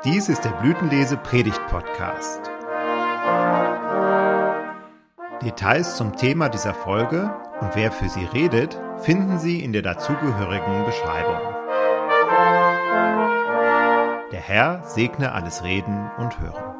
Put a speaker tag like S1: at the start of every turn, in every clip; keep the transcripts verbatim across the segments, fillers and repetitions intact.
S1: Dies ist der Blütenlese-Predigt-Podcast. Details zum Thema dieser Folge und wer für sie redet, finden Sie in der dazugehörigen Beschreibung. Der Herr segne alles Reden und Hören.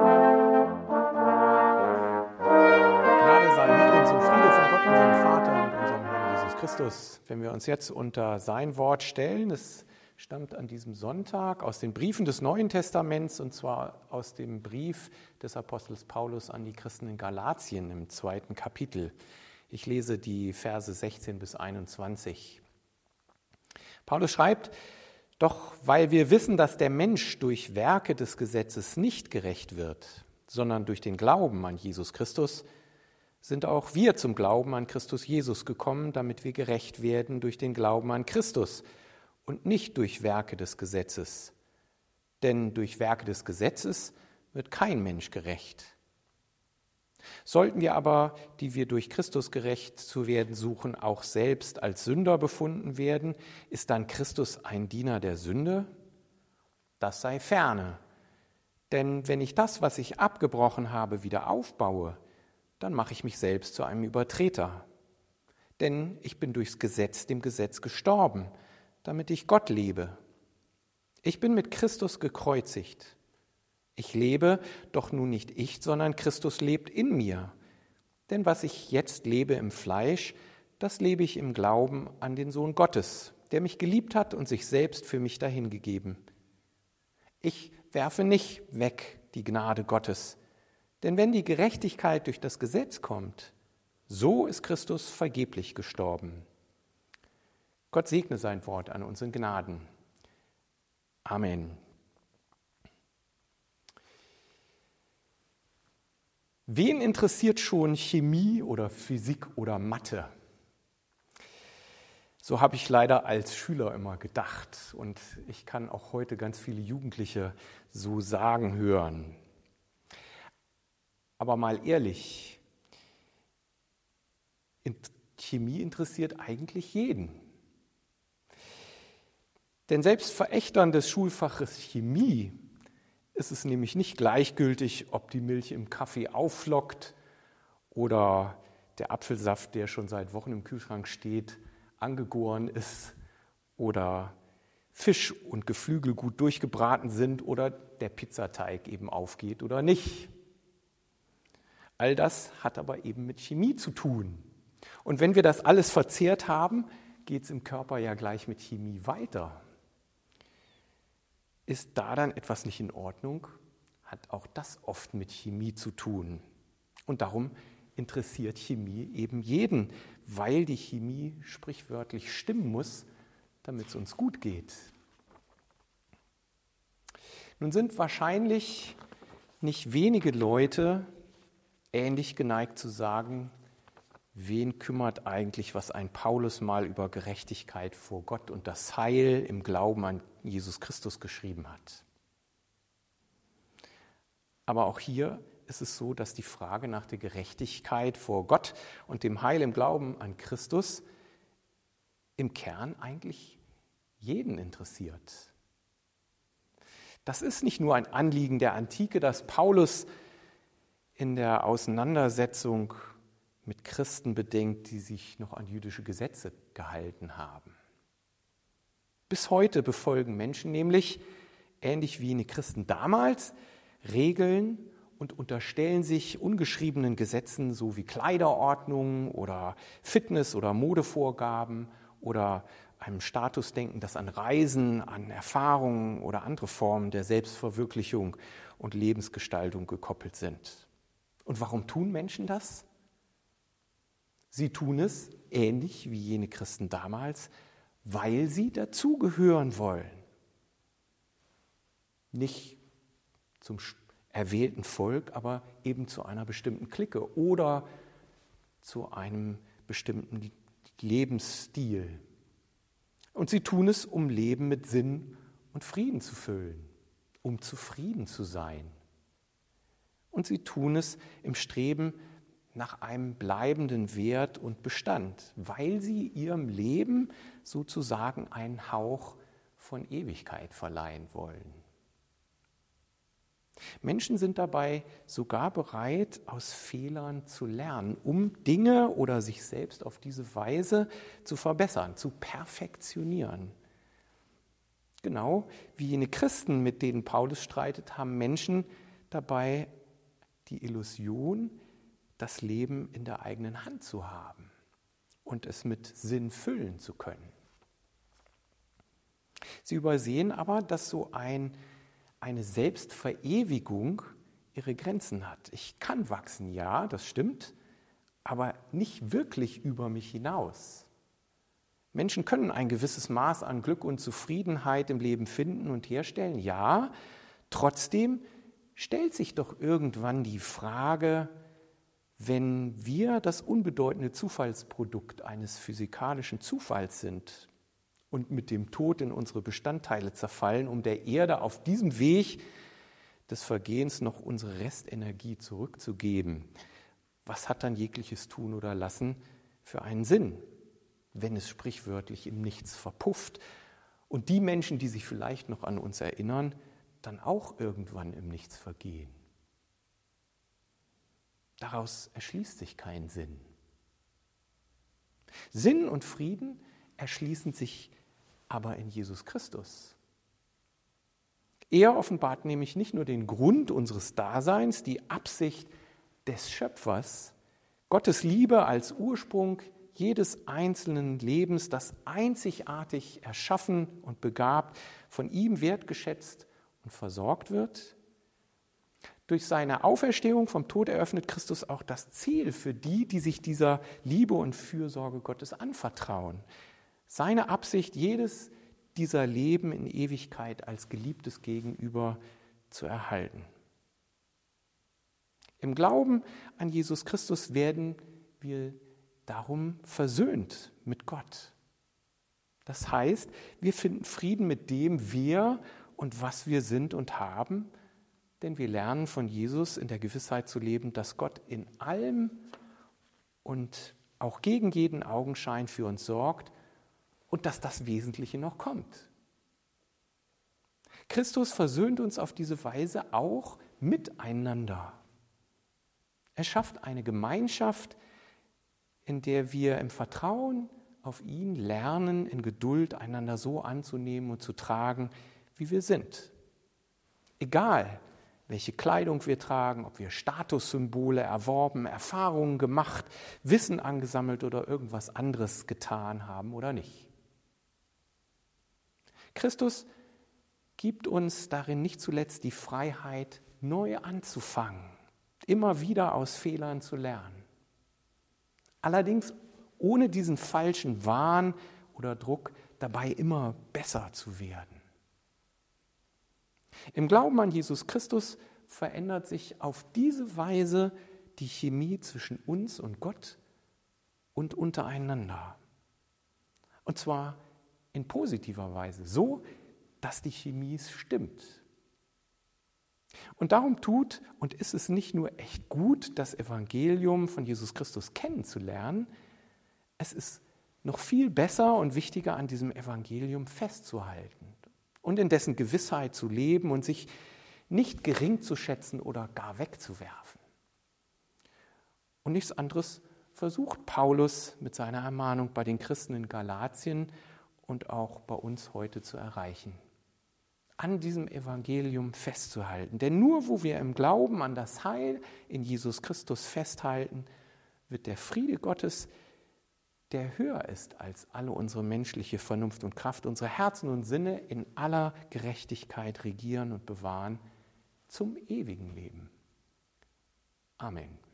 S2: Gnade sei mit uns und Friede von Gott, unserem Vater und unserem Herrn Jesus Christus. Wenn wir uns jetzt unter sein Wort stellen, es stammt an diesem Sonntag aus den Briefen des Neuen Testaments, und zwar aus dem Brief des Apostels Paulus an die Christen in Galatien im zweiten Kapitel. Ich lese die Verse sechzehn bis einundzwanzig. Paulus schreibt: Doch weil wir wissen, dass der Mensch durch Werke des Gesetzes nicht gerecht wird, sondern durch den Glauben an Jesus Christus, sind auch wir zum Glauben an Christus Jesus gekommen, damit wir gerecht werden durch den Glauben an Christus und nicht durch Werke des Gesetzes. Denn durch Werke des Gesetzes wird kein Mensch gerecht. Sollten wir aber, die wir durch Christus gerecht zu werden suchen, auch selbst als Sünder befunden werden, ist dann Christus ein Diener der Sünde? Das sei ferne. Denn wenn ich das, was ich abgebrochen habe, wieder aufbaue, dann mache ich mich selbst zu einem Übertreter. Denn ich bin durchs Gesetz dem Gesetz gestorben, damit ich Gott lebe. Ich bin mit Christus gekreuzigt. Ich lebe, doch nun nicht ich, sondern Christus lebt in mir. Denn was ich jetzt lebe im Fleisch, das lebe ich im Glauben an den Sohn Gottes, der mich geliebt hat und sich selbst für mich dahingegeben. Ich werfe nicht weg die Gnade Gottes, denn wenn die Gerechtigkeit durch das Gesetz kommt, so ist Christus vergeblich gestorben. Gott segne sein Wort an uns in Gnaden. Amen. Wen interessiert schon Chemie oder Physik oder Mathe? So habe ich leider als Schüler immer gedacht, und ich kann auch heute ganz viele Jugendliche so sagen hören. Aber mal ehrlich, Chemie interessiert eigentlich jeden. Denn selbst Verächtern des Schulfaches Chemie ist es nämlich nicht gleichgültig, ob die Milch im Kaffee aufflockt oder der Apfelsaft, der schon seit Wochen im Kühlschrank steht, angegoren ist oder Fisch und Geflügel gut durchgebraten sind oder der Pizzateig eben aufgeht oder nicht. All das hat aber eben mit Chemie zu tun. Und wenn wir das alles verzehrt haben, geht es im Körper ja gleich mit Chemie weiter. Ist da dann etwas nicht in Ordnung, hat auch das oft mit Chemie zu tun. Und darum interessiert Chemie eben jeden, weil die Chemie sprichwörtlich stimmen muss, damit es uns gut geht. Nun sind wahrscheinlich nicht wenige Leute ähnlich geneigt zu sagen: Wen kümmert eigentlich, was ein Paulus mal über Gerechtigkeit vor Gott und das Heil im Glauben an Jesus Christus geschrieben hat? Aber auch hier ist es so, dass die Frage nach der Gerechtigkeit vor Gott und dem Heil im Glauben an Christus im Kern eigentlich jeden interessiert. Das ist nicht nur ein Anliegen der Antike, das Paulus in der Auseinandersetzung mit Christen bedenkt, die sich noch an jüdische Gesetze gehalten haben. Bis heute befolgen Menschen nämlich, ähnlich wie die Christen damals, Regeln und unterstellen sich ungeschriebenen Gesetzen, so wie Kleiderordnungen oder Fitness- oder Modevorgaben oder einem Statusdenken, das an Reisen, an Erfahrungen oder andere Formen der Selbstverwirklichung und Lebensgestaltung gekoppelt sind. Und warum tun Menschen das? Sie tun es, ähnlich wie jene Christen damals, weil sie dazugehören wollen. Nicht zum erwählten Volk, aber eben zu einer bestimmten Clique oder zu einem bestimmten Lebensstil. Und sie tun es, um Leben mit Sinn und Frieden zu füllen, um zufrieden zu sein. Und sie tun es im Streben nach einem bleibenden Wert und Bestand, weil sie ihrem Leben sozusagen einen Hauch von Ewigkeit verleihen wollen. Menschen sind dabei sogar bereit, aus Fehlern zu lernen, um Dinge oder sich selbst auf diese Weise zu verbessern, zu perfektionieren. Genau wie jene Christen, mit denen Paulus streitet, haben Menschen dabei die Illusion, das Leben in der eigenen Hand zu haben und es mit Sinn füllen zu können. Sie übersehen aber, dass so ein, eine Selbstverewigung ihre Grenzen hat. Ich kann wachsen, ja, das stimmt, aber nicht wirklich über mich hinaus. Menschen können ein gewisses Maß an Glück und Zufriedenheit im Leben finden und herstellen, ja, trotzdem stellt sich doch irgendwann die Frage, wenn wir das unbedeutende Zufallsprodukt eines physikalischen Zufalls sind und mit dem Tod in unsere Bestandteile zerfallen, um der Erde auf diesem Weg des Vergehens noch unsere Restenergie zurückzugeben, was hat dann jegliches Tun oder Lassen für einen Sinn, wenn es sprichwörtlich im Nichts verpufft und die Menschen, die sich vielleicht noch an uns erinnern, dann auch irgendwann im Nichts vergehen? Daraus erschließt sich kein Sinn. Sinn und Frieden erschließen sich aber in Jesus Christus. Er offenbart nämlich nicht nur den Grund unseres Daseins, die Absicht des Schöpfers, Gottes Liebe als Ursprung jedes einzelnen Lebens, das einzigartig erschaffen und begabt, von ihm wertgeschätzt und versorgt wird. Durch seine Auferstehung vom Tod eröffnet Christus auch das Ziel für die, die sich dieser Liebe und Fürsorge Gottes anvertrauen. Seine Absicht, jedes dieser Leben in Ewigkeit als geliebtes Gegenüber zu erhalten. Im Glauben an Jesus Christus werden wir darum versöhnt mit Gott. Das heißt, wir finden Frieden mit dem, wer und was wir sind und haben, denn wir lernen von Jesus in der Gewissheit zu leben, dass Gott in allem und auch gegen jeden Augenschein für uns sorgt und dass das Wesentliche noch kommt. Christus versöhnt uns auf diese Weise auch miteinander. Er schafft eine Gemeinschaft, in der wir im Vertrauen auf ihn lernen, in Geduld einander so anzunehmen und zu tragen, wie wir sind. Egal, welche Kleidung wir tragen, ob wir Statussymbole erworben, Erfahrungen gemacht, Wissen angesammelt oder irgendwas anderes getan haben oder nicht. Christus gibt uns darin nicht zuletzt die Freiheit, neu anzufangen, immer wieder aus Fehlern zu lernen. Allerdings ohne diesen falschen Wahn oder Druck, dabei immer besser zu werden. Im Glauben an Jesus Christus verändert sich auf diese Weise die Chemie zwischen uns und Gott und untereinander. Und zwar in positiver Weise, so, dass die Chemie stimmt. Und darum tut und ist es nicht nur echt gut, das Evangelium von Jesus Christus kennenzulernen, es ist noch viel besser und wichtiger, an diesem Evangelium festzuhalten und in dessen Gewissheit zu leben und sich nicht gering zu schätzen oder gar wegzuwerfen. Und nichts anderes versucht Paulus mit seiner Ermahnung bei den Christen in Galatien und auch bei uns heute zu erreichen. An diesem Evangelium festzuhalten. Denn nur wo wir im Glauben an das Heil in Jesus Christus festhalten, wird der Friede Gottes, der höher ist als alle unsere menschliche Vernunft und Kraft, unsere Herzen und Sinne in aller Gerechtigkeit regieren und bewahren zum ewigen Leben. Amen.